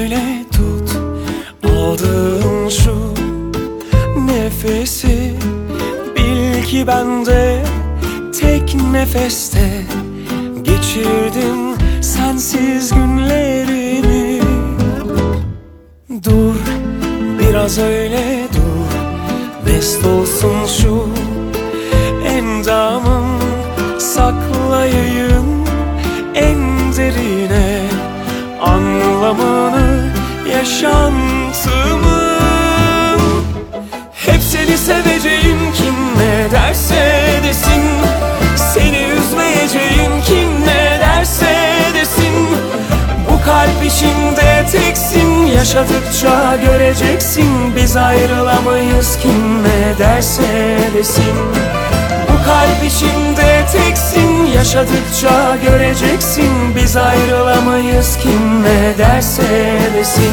öyle tut, aldığın şu nefesi. Bil ki ben de tek nefeste geçirdim sensiz günlerimi. Dur, biraz öyle dur, best olsun şu endamım. Saklayayım en derine anlamını yaşantımın. Hep seni seveceğim, kim ne derse desin. Seni üzmeyeceğim, kim ne derse desin. Bu kalp içinde teksin, yaşadıkça göreceksin. Biz ayrılamayız, kim ne derse desin. Bu kalp içinde teksin, yaşadıkça göreceksin. Biz ayrılamayız, kim ne derse desin.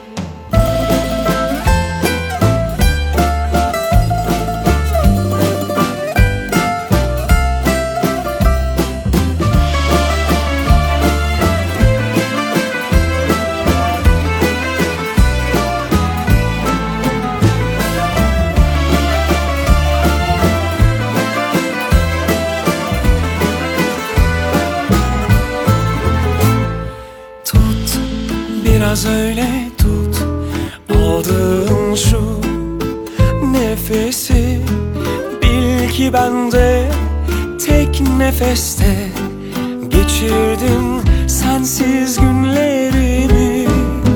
Biraz öyle tut, aldığın şu nefesi. Bil ki ben de tek nefeste geçirdim sensiz günlerimi.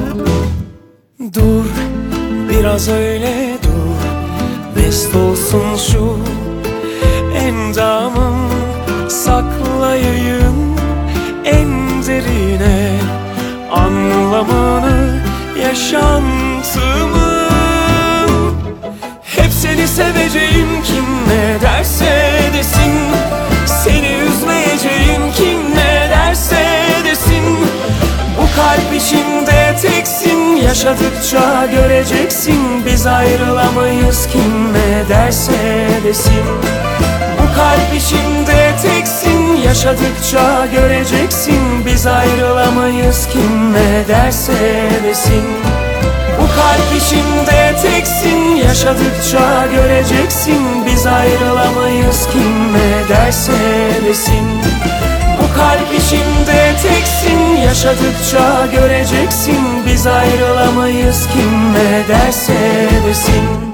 Dur, biraz öyle dur, best olsun şu endamım. Saklayayım en derine anlamını yaşantımın. Hep seni seveceğim, kim ne derse desin. Seni üzmeyeceğim, kim ne derse desin. Bu kalp içinde teksin, yaşadıkça göreceksin. Biz ayrılamayız, kim ne derse desin. Bu kalp içinde teksin, yaşadıkça göreceksin. Biz ayrılamayız, kim ne derse desin. Bu kalp içinde teksin, yaşadıkça göreceksin. Biz ayrılamayız, kim ne derse desin. Bu kalp içinde teksin, yaşadıkça göreceksin. Biz ayrılamayız, kim ne derse desin.